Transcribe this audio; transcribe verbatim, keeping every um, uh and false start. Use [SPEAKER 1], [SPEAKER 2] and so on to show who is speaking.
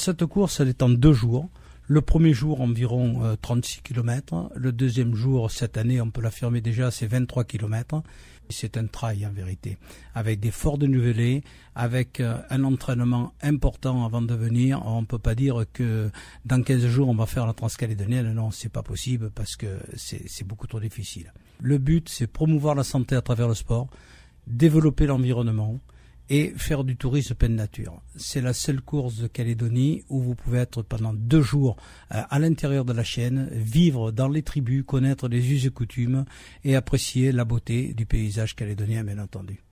[SPEAKER 1] cette course, elle est en deux jours. Le premier jour, environ euh, trente-six kilomètres. Le deuxième jour, cette année, on peut l'affirmer déjà, c'est vingt-trois kilomètres. C'est un trail en vérité, avec des forts dénivelés, avec euh, un entraînement important avant de venir. On ne peut pas dire que dans quinze jours, on va faire la transcalédonienne. Non, c'est pas possible parce que c'est, c'est beaucoup trop difficile. Le but, c'est promouvoir la santé à travers le sport, développer l'environnement, et faire du tourisme pleine nature. C'est la seule course de Calédonie où vous pouvez être pendant deux jours euh, à l'intérieur de la chaîne, vivre dans les tribus, connaître les us et coutumes et apprécier la beauté du paysage calédonien, bien entendu.